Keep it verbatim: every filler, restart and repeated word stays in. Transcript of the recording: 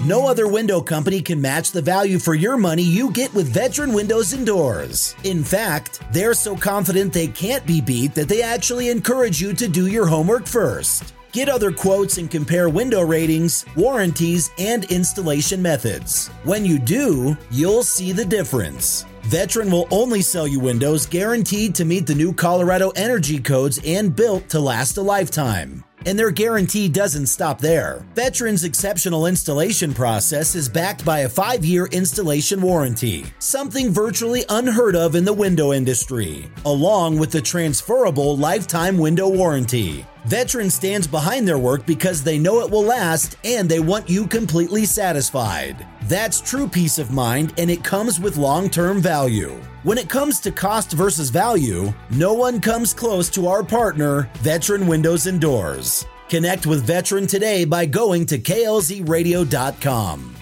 No other window company can match the value for your money you get with Veteran Windows and Doors. In fact, they're so confident they can't be beat that they actually encourage you to do your homework first. Get other quotes and compare window ratings, warranties, and installation methods. When you do, you'll see the difference. Veteran will only sell you windows guaranteed to meet the new Colorado energy codes and built to last a lifetime. And their guarantee doesn't stop there. Veteran's exceptional installation process is backed by a five-year installation warranty, something virtually unheard of in the window industry, along with the transferable lifetime window warranty. Veteran stands behind their work because they know it will last and they want you completely satisfied. That's true peace of mind, and it comes with long-term value. When it comes to cost versus value, no one comes close to our partner, Veteran Windows and Doors. Connect with Veteran today by going to K L Z radio dot com.